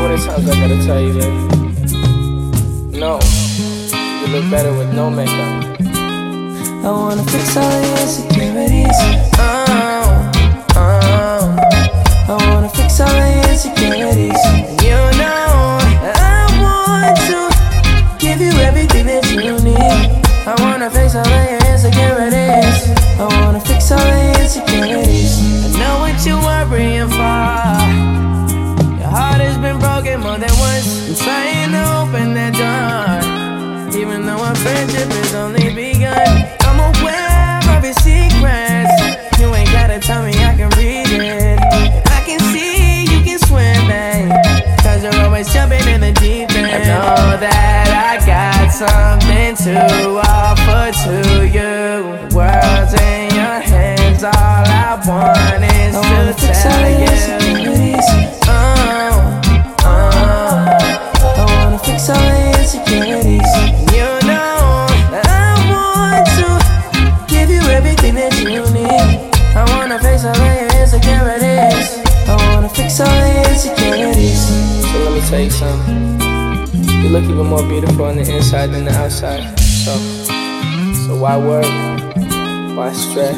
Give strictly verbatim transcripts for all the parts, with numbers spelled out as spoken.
many times I gotta tell you, baby? No, you look better with no makeup. I wanna fix all the insecurities. Oh, oh. I wanna fix all the insecurities. You know I want to give you everything that you need. I wanna fix all the insecurities. I wanna fix all the insecurities. I know what you're worrying for. Your heart has been broken more than once. I'm trying to open that door, even though our friendship has only begun. I'm aware of your secrets. You ain't gotta tell me, I can read it. I can see you can swim, babe, cause you're always jumping in the deep end. I know that I got something to offer to you. The world's in your hands, all I want is I wanna to fix all tell the you. insecurities. Oh, oh. I wanna fix all the insecurities. You know I want to give you everything that you need. I wanna fix all the insecurities. I wanna fix all the insecurities. So let me tell you something. You look even more beautiful on the inside than the outside. So, so why worry? Why stress?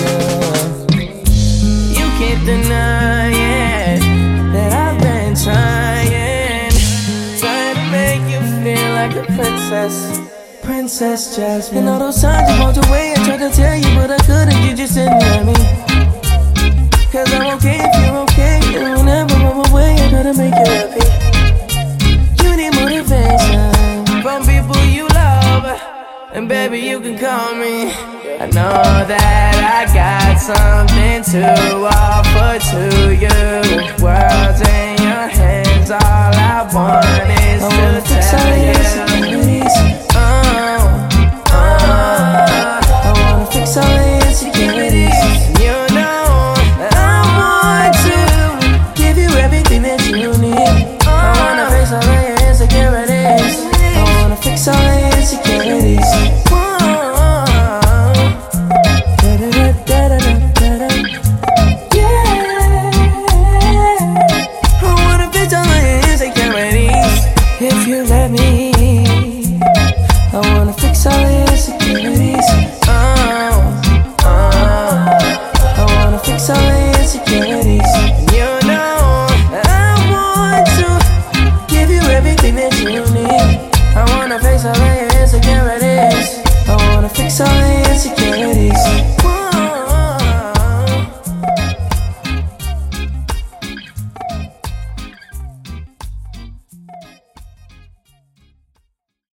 You can't deny it, that I've been trying, trying to make you feel like a princess, Princess Jasmine. And all those times you walked away, I tried to tell you, but I couldn't. You just didn't let me. Cause I'm okay if you're okay. And whenever I'm away, I try to make you happy. You need motivation from people you love, and baby you can call me. I know that I got something to offer to you.